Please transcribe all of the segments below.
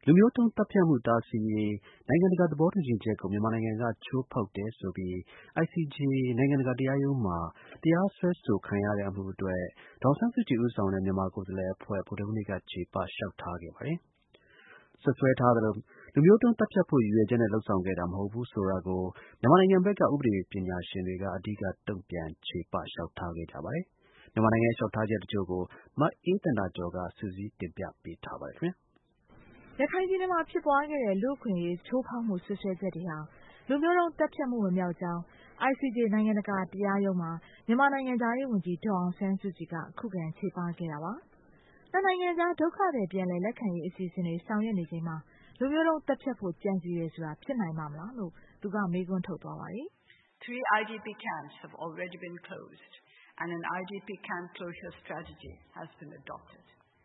လူမျိုးတုန်းသတ်ဖြတ်မှုတားဆီးရေးနိုင်ငံတကာသဘောတူညီချက်ကိုမြန်မာနိုင်ငံကချိုးဖောက်တယ်ဆိုပြီး ICJ နိုင်ငံတကာတရားရုံးမှာတရားစွဲဆိုခံရတဲ့အမှုအတွက် ဒေါ်အောင်ဆန်းစုကြည်ဦးဆောင်တဲ့မြန်မာကိုယ်စားလှယ်အဖွဲ့ ဗုဒ္ဓဟူးနေ့က ချေပလျှောက်ထားခဲ့ပါတယ်။ စွပ်စွဲထားသလို လူမျိုးတုန်းသတ်ဖြတ်ဖို့ရည်ရွယ်ချက်နဲ့လုပ်ဆောင်ခဲ့တာမဟုတ်ဘူးဆိုတာကို မြန်မာနိုင်ငံဘက်က ဥပဒေပညာရှင်တွေက အဓိကတုံ့ပြန်ချေပလျှောက်ထားခဲ့ကြပါတယ်။ မြန်မာနိုင်ငံရဲ့လျှောက်ထားချက်တချို့ကို မအေးသန္တာကျော်က စုစည်းတင်ပြပေးထားပါတယ်။ရခိုင်ပြည်နယ်မှာဖြစ်ပွားခဲ့တဲ့လူ့အခွင့်အရေးချိုးဖောက်မှုစွပ်စွဲချက်တွေဟာလူမျိုးတုန်းသတ်ဖြတ်မှုမမြောက်ကြောင်း ICJ နိုင်ငံတကာတရားရုံးမှာမြန်မာနိုင်ငံခြားရေးဝန်ကြီးဒေါ်အောင်ဆန်းစုကြည်ကခုခံချေပခဲ့တာပါ။နှစ်နိုင်ငံကြားဒုက္ခသည်ပြန်လည်လက်ခံရေးအစီအစဉ်တွေဆောင်ရွက်နေချိန်မှာလူမျိုးတုန်းသတ်ဖြတ်ဖို့ကြံစည်တယ်ဆိုတာဖြစ်နိုင်ပါ့မလားလို့သူကမေးခွန်းထုတ်သွားပါတယ်။ Three IDP camps have already been closed and an IDP camp closure strategy has been adopted.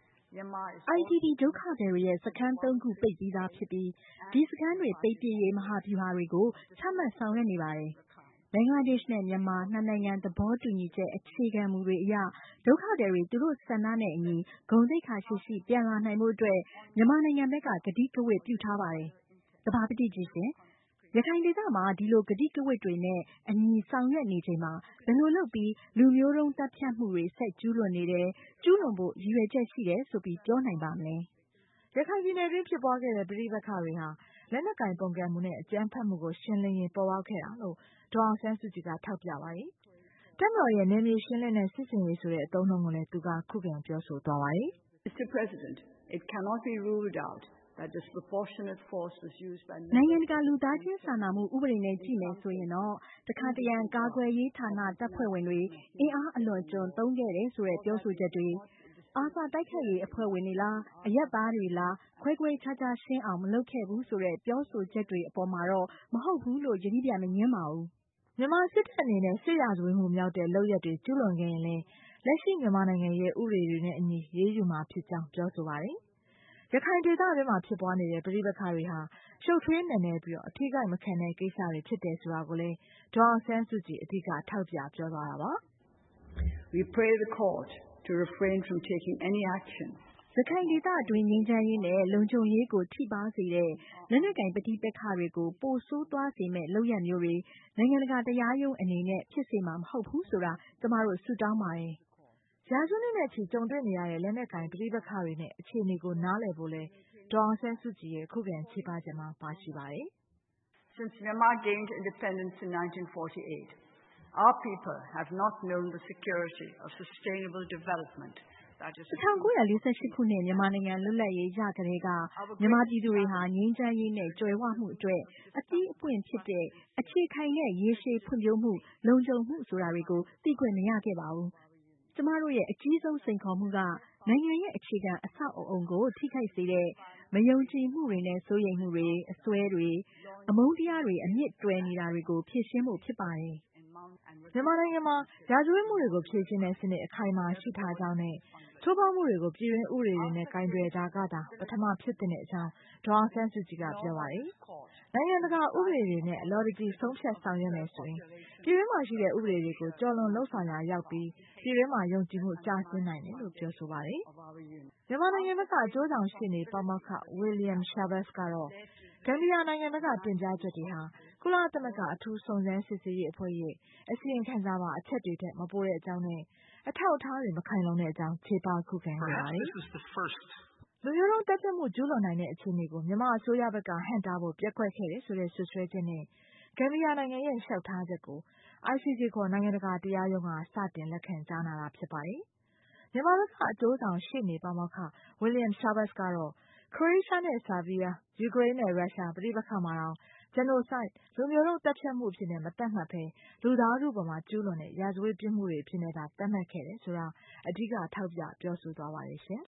IDP ဒုက္ခသည်တွေရဲ့စခန်း 3 ခုပိတ်ပြီးသားဖြစ်ပြီးဒီစခန်းတွေပိတ်ပစ်ရေးမဟာဗျူဟာတွေကိုချမှတ်ဆောင်ရွက်နေပါတယ်။ဘင်္ဂလားဒေ့ရှ်နဲ့မြန်မာနှစ်နိုင်ငံသဘောတူညီချက်အခြေခံမူတွေအရဒုက္ခသည်တွေသူတို့ဆန္ဒနဲ့အညီဂုဏ်သိက္ခာရှိရှိပြန်လာနိုင်ဖို့အတွက်မြန်မာနိုင်ငံဘက်ကကတိကဝတ်ပြုထားပါတယ်။သဘာပတိကြီးရှင်ရခိုင်ဒေသမှာဒီလိုကတိကဝတ်တွေနဲ့အညီဆောင်ရွက်နေချိန်မှာဘယ်လိုလုပ်ပြီးလူမျိုးတုန်းသတ်ဖြတ်မှုတွေဆက်ကျူးလွန်နေတယ်ကျူးလွန်ဖို့ရည်ရွယ်ချက်ရှိတယ်ဆိုပြီးပြောနိုင်ပါမလဲ။ရခိုင်ပြည်နယ်တွင်းဖြစ်ပွားခဲ့တဲ့ပဋိပက္ခတွေဟာလက်နက်ကိုင်ပုန်ကန်မှုနဲ့အကြမ်းဖက်မှုကိုရှင်းလင်းရင်းပေါ်ပေါက်ခဲ့တာလို့ဒေါ်အောင်ဆန်းစုကြည်ကထောက်ပြပါတယ်။တပ်မတော်ရဲ့နယ်မြေရှင်းလင်းတဲ့စစ်ဆင်ရေးဆိုတဲ့အသုံးအနှုန်းကိုလည်းသူကခုခံပြောဆိုသွားပါတယ်။ Mr. President, it cannot be ruled out that disproportionate force was used by နိုင်ငံတကာလူသားချင်းစာနာမှုဥပဒေနဲ့ကြည့်မယ်ဆိုရင်တော့တခါတရံကာကွယ်ရေးဌာနတပ်ဖွဲ့ဝင်တွေအင်အားအလွန်ကျွံသုံးခဲ့တယ်ဆိုတဲ့ပြောဆိုချက်တွေARSA တိုက်ခိုက်ရေးအဖွဲ့ဝင်တွေလားအရပ်သားတွေလားခွဲခွဲခြားခြားရှင်းအောင်မလုပ်ခဲ့ဘူးဆိုတဲ့ပြောဆိုချက်တွေအပေါ်မှာတော့မဟုတ်ဘူးလို့ယတိပြတ်မငြင်းပါဘူး။မြန်မာစစ်တပ်အနေနဲ့စစ်ရာဇဝတ်မှုမြောက်တဲ့လုပ်ရပ်တွေကျူးလွန်ခဲ့ရင်လည်းလက်ရှိမြန်မာနိုင်ငံရဲ့ဥပဒေတွေနဲ့အညီရေးယူမှာဖြစ်ကြောင်းပြောဆိုပါတယ်။ရခိုင်ဒေသတွင်းမှာဖြစ်ပွားနေတဲ့ပဋိပက္ခတွေဟာရှုပ်ထွေးနက်နဲပြီးအထိကိမခံတဲ့ကိစ္စတွေဖြစ်တယ်ဆိုတာကိုလည်းဒေါ်အောင်ဆန်းစုကြည်အဓိကထောက်ပြပြောသွားတာပါ။ We pray the court to refrain from taking any action. ရခိုင်ဒေသအတွင်းငြိမ်းချမ်းရေးနဲ့လုံခြုံရေးကိုထိပါးစေတဲ့လက်နက်ကိုင်ပဋိပက္ခတွေကိုပိုဆိုးသွားစေမဲ့လုပ်ရပ်မျိုးတွေနိုင်ငံတကာတရားရုံးအနေနဲ့ဖြစ်စေမှာမဟုတ်ဘူးဆိုတာကျမတို့ဆုတောင်းပါတယ်။ရာစုနှစ်နဲ့ချီကြုံတွေ့နေရတဲ့လက်နက်ကိုင်ပဋိပက္ခတွေနဲ့အခြေအနေကိုနားလည်ဖို့လည်းဒေါ်အောင်ဆန်းစုကြည်ရဲ့ခုခံချေပချက်မှာပါရှိပါတယ်။ Since Myanmar gained independence in 1948, our people have not known the security of sustainable development. 1948 ခုနှစ်မြန်မာနိုင်ငံလွတ်လပ်ရေးရကတည်းကမြန်မာပြည်သူတွေဟာငြိမ်းချမ်းရေးနဲ့ကြွယ်ဝမှုအတွက်အသီးအပွင့်ဖြစ်တဲ့အခြေခိုင်တဲ့ရေရှည်ဖွံ့ဖြိုးမှုလုံခြုံမှုဆိုတာတွေကိုသိခွင့်မရခဲ့ပါဘူး။ကျမတို့ရဲ့အကြီးဆုံးစိန်ခေါ်မှုကနိုင်ငံရဲ့အခြေခံအဆောက်အအုံကိုထိခိုက်စေတဲ့မယုံကြည်မှုတွေနဲ့စိုးရိမ်မှုတွေအစွဲတွေအမုန်းတရားတွေအမြစ်တွယ်နေတာတွေကိုဖြေရှင်းဖို့ဖြစ်ပါတယ်။မြန်မာနိုင်ငံမှာရာဇဝတ်မှုတွေကိုဖြေရှင်းတဲ့စနစ်အခိုင်အမာရှိထားကြောင်းနဲ့ချိုးဖောက်မှုတွေကိုပြည်တွင်းဥပဒေတွေနဲ့ကိုင်တွယ်တာကသာပထမဖြစ်သင့်တဲ့အကြောင်းဒေါ်အောင်ဆန်းစုကြည်ကပြောပါတယ်။နိုင်ငံတကာဥပဒေတွေနဲ့အလော်တကြီးဆုံးဖြတ်ဆောင်ရွက်မယ်ဆိုရင်ပြည်တွင်းမှာရှိတဲ့ဥပဒေတွေကိုကျော်လွန်လုပ်ဆောင်ရာရောက်ပြီးပြည်တွင်းမှာယုံကြည်မှုကျဆင်းနိုင်တယ်လို့ပြောဆိုပါတယ်။မြန်မာနိုင်ငံဘက်ကအကျိုးဆောင်ရှေ့နေပါမောက္ခ William Schabas ကတော့ဂမ်ဘီယာနိုင်ငံဘက်ကတင်ပြချက်တွေဟာကုလသမဂ္ဂအထူးစုံစမ်းစစ်ဆေးရေးအဖွဲ့ရဲ့အစီရင်ခံစာပါအချက်တွေထက်မပိုတဲ့အကြောင်းနဲ့အထောက်အထားတွေမခိုင်လုံတဲ့အကြောင်းချေပခုခံခဲ့ပါတယ်။လူမျိုးတုန်းသတ်ဖြတ်မှုကျူးလွန်နိုင်တဲ့အခြေအနေကိုမြန်မာအစိုးရဘက်ကဟန့်တားဖို့ပျက်ကွက်ခဲ့တယ်ဆိုတဲ့စွပ်စွဲချက်နဲ့ဂမ်ဘီယာနိုင်ငံရဲ့လျှောက်ထားချက်ကို ICJ ခေါ်နိုင်ငံတကာတရားရုံးကစတင်လက်ခံကြားနာတာဖြစ်ပါတယ်။မြန်မာဘက်ကအကျိုးဆောင်ရှေ့နေပါမောက္ခ William Schabas ကတော့ခရိုအေးရှားနဲ့ဆာဗီးယား၊ယူကရိန်းနဲ့ရုရှားပဋိပက္ခမှာတောင်genocide လူမျိုးတုန်းသတ်ဖြတ်မှုအဖြစ်နဲ့မသတ်မှတ်ဘဲလူသားထုအပေါ်မှာကျူးလွန်တဲ့ရာဇဝတ်ပြစ်မှုတွေအဖြစ်နဲ့သာသတ်မှတ်ခဲ့တယ်ဆိုတာအဓိကထောက်ပြပြောဆိုသွားပါတယ်ရှင်